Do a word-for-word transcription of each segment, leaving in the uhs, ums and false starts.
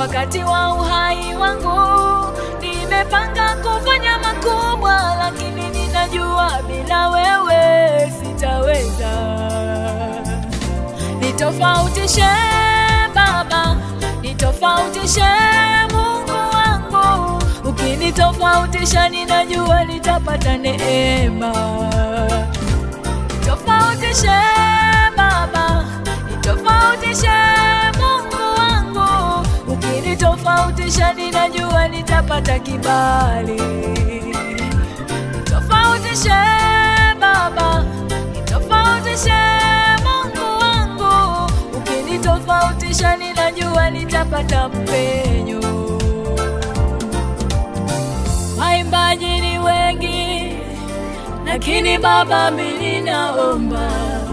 Wakati wa uhai wangu nimepanga kufanya makubwa, lakini ninajua bila wewe sitaweza. Nitofautishe Baba, nitofautishe Mungu wangu. Ukinitofautisha ninajua nitapata neema. Nitofautishe Baba, nitofautishe Mungu wangu. Ukinitofautisha ninajua nitapata kibali. Nitofautishe Baba, nitofautishe Mungu wangu. Ukinitofautisha ninajua nitapata mpenyo. Waimbaji ni wengi, lakini Baba mimi naomba,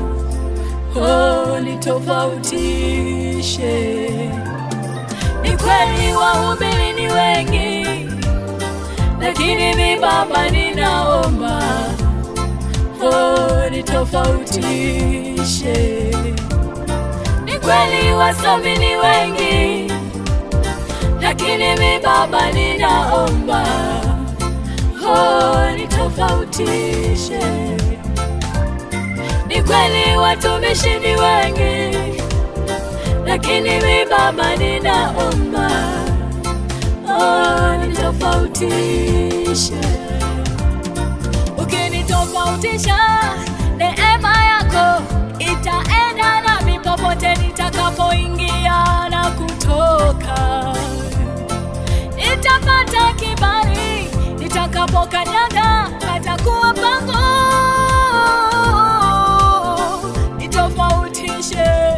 oh, nitofautishe. Ni kweli wahubiri ni wengi, lakini mimi Baba ninaomba, oh, nitofautishe. Ni kweli wasomi ni wengi, lakini mimi Baba ninaomba, oh, nitofautishe. Ni kweli watumishi ni wengi, lakini mimi Baba ninaomba, oh, nitofautishe. Ukinitofautisha, neema yako itaenda nami popote nitakapoingia na kutoka. Nitapata kibali nitakapokanyaga patakuwa pango. Nitofautishe,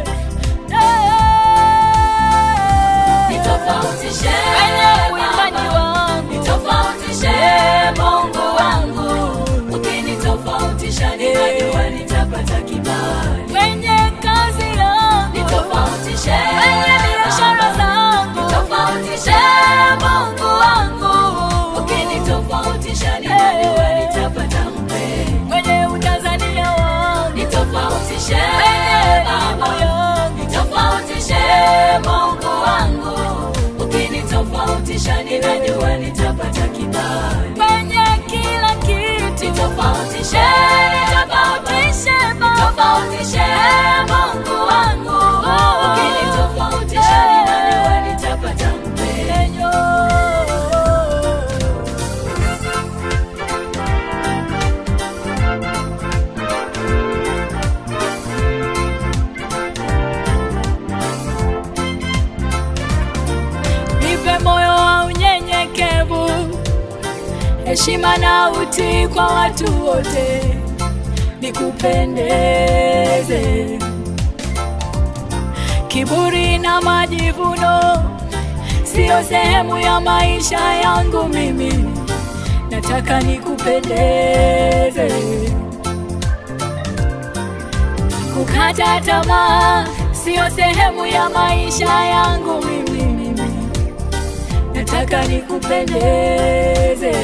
nitofautishe kwenye uimbaji wangu, nitofautishe Mungu wangu. Ukinitofautisha ninajua nitapata kibali kwenye kazi yangu, nitofautishe kwenye biashara zangu, nitofautishe Mungu wangu. Ukinitofautisha ninajua nitapata mpenyo kwenye Utanzania wangu, nitofautishe kwenye mambo yangu, nitofautishe Mungu wangu. Ukinitofautisha ninajua nitapata kibali kwenye kila kitu, nitofautishe, nitofautishe nitofautishe Mungu wangu. Ukinitofautisha ninajua nitapata mpenyo. Nipe moyo wa unyenyekevu, heshima na utii kwa watu wote, nikupendeze. Kiburi na majivuno sio sehemu ya maisha yangu mimi, nataka nikupendeze. Kukata tamaa sio sehemu ya maisha yangu mimi, mimi nataka nikupendeze.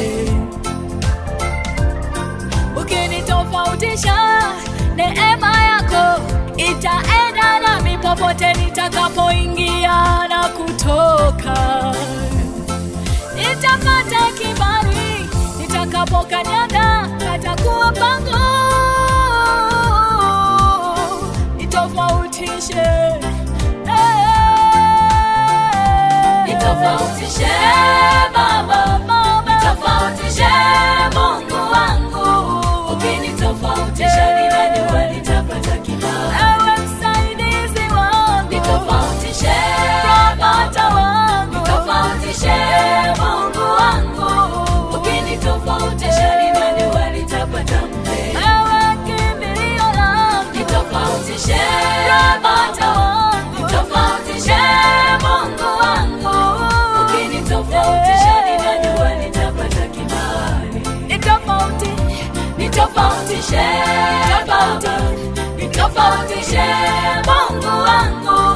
Ukinitofautisha, neema yako itaenda nami popote nitakapoingia na kutoka. Nitapata kibali nitakapokanyaga patakuwa pango. Nitofautishe, nitofautishe Baba, nitofautishe Mungu wangu. Ukinitofautisha ninajua nitapata kibali, ewe msaidizi wangu. Nitofautishe Baba wangu, nitofautishe Mungu wangu. Ukinitofautisha ninajua nitapata mpenyo, ewe kimbilio langu. Nitofautishe Baba wangu, nitofautishe Mungu wangu. Ukinitofautisha ninajua nitapata kibali. Nitofauti, nitofautishe, nitofauti, nitofautishe Mungu wangu.